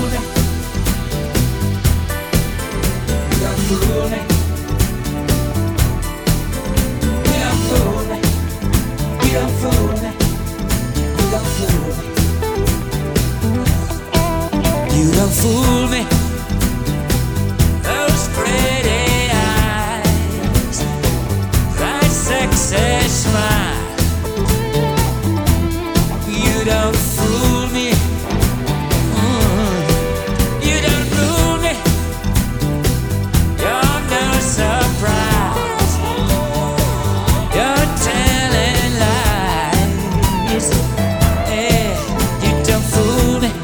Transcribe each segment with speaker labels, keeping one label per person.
Speaker 1: You don't fool me. Those pretty eyes, that sexy smile. You don't fool me. You don't fool me. You're no surprise. You're telling lies. Yeah, you don't fool me.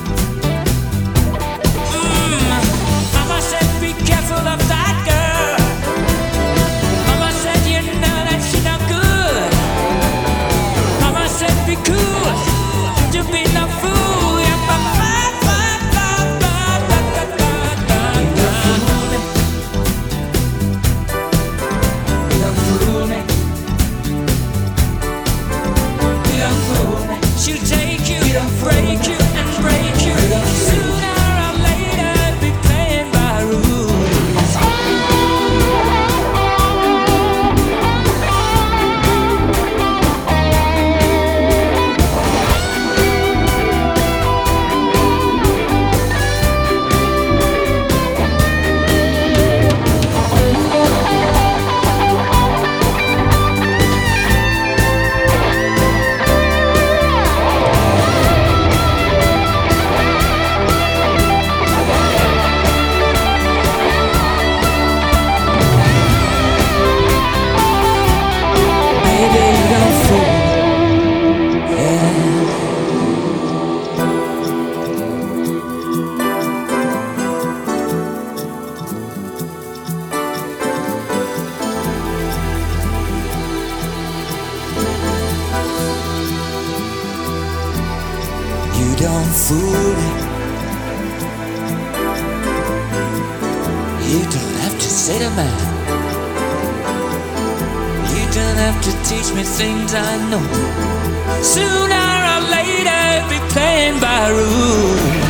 Speaker 1: Mama said be careful of that girl. Mama said you know that she no good. Mama said be cool, to be no fool. Yeah, she'll take you, break you, and break you. Sooner or later, be playing by rules. Baby, you don't fool me. Yeah. You don't fool me. You don't have to say to man. You don't have to teach me things I know. Sooner or later, be playing by rules.